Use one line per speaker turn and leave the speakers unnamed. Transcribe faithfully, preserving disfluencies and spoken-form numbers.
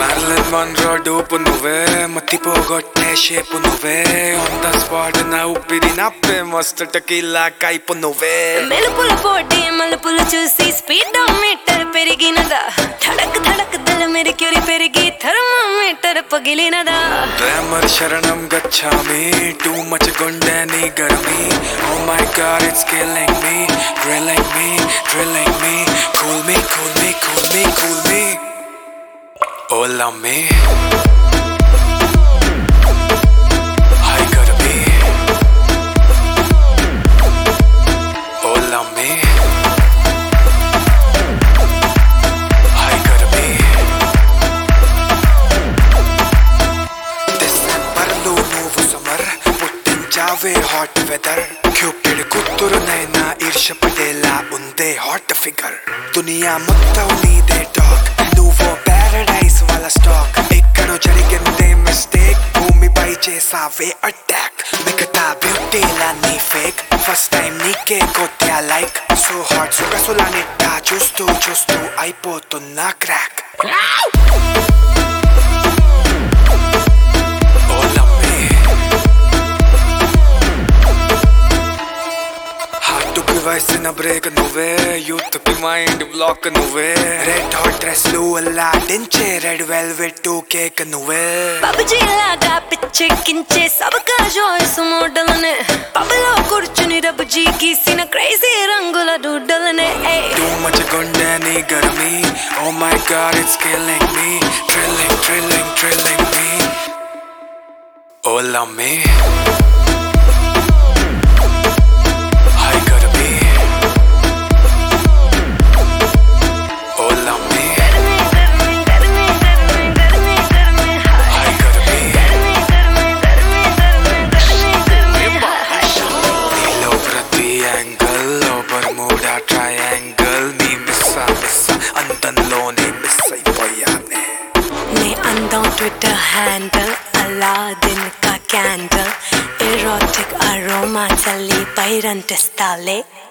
Marilyn Monroe dupe నువ్వే మతిపోగొట్టే shape నువ్వే ఆన్ ద స్పాట్ నా ఊపిరి నాపే మస్తు టకీలా కైపు నువ్వే
మెలుపుల పోటీ మలుపులు చూసి స్పీడ్ మీటర్ పెరిగినదా ధడక్ ధడక్ దల మెరిక్యూరి పెరిగి థర్మోమీటర్ పగిలినదా
గ్లామర్ శరణం గచ్చామి టూ మచ్ గుండె నీ గర్మి oh my god it's killing me drilling me drilling me cool me cool me cool me cool me oh love me I gotta be oh love me I gotta be December lo nuvu summer puttinchave hot weather cupid kutturu naina irsha padela unde hot figure duniya mottam neede talk nuvo paradise wala stock ekkado jariginde mistake bhumi pai chesave attack mikata beauty la nee fake first time nike kottya like so hot suga sulanetta chustu chustu aipotunna crack oh love me heart ki vaisina break nuve youth ki mind block nuve red hot dress lu alla dinche red velvet to cake nuve
PUBG లాగా పిచ్చెక్కించే సబకా joys మోడల్నే పబ్లో కూర్చుని రబ్జీ గీసిన crazy రంగుల డూడల్నే
too much గుండె నీ గర్మి oh my god it's killing me drilling drilling drilling me oh love me I gotta be oh love me I gotta be నీలో ప్రతి angle లో బర్ముడా ట్రయాంగిల్ నీ మిస్సా మిస్సా అందంలోనే మిస్ అయిపోయానే
నే అందం ట్విట్టర్ హ్యాండిల్ అలాదిన్ కా క్యాండిల్ ఎరోటిక్ అరోమా చల్లి పైరంటిస్తాలే